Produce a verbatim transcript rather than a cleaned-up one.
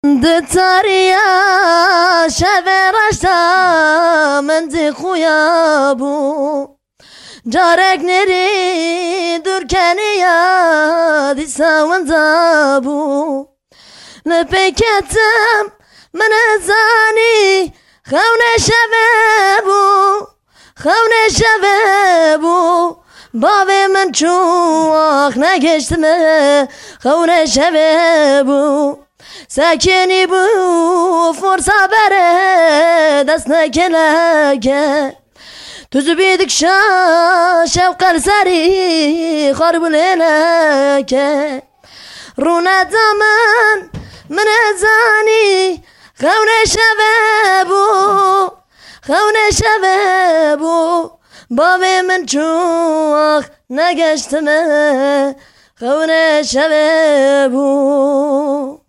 دتاريا شفرشتا من زي خويا بو جارك نري دوركانيا دي ساون زابو لبيكتم من زاني خونه شبابو خونه شبابو بابي من چوخ نگشتمه خونه شبابو ساکنی بو فرصة بره دست نکلکه توزو بیدک شا شوق السری خرب ليلكه رونا زمان من زاني خونه شبابو خونه شبابو بابي من چوخ نگشتمه خونه شبابو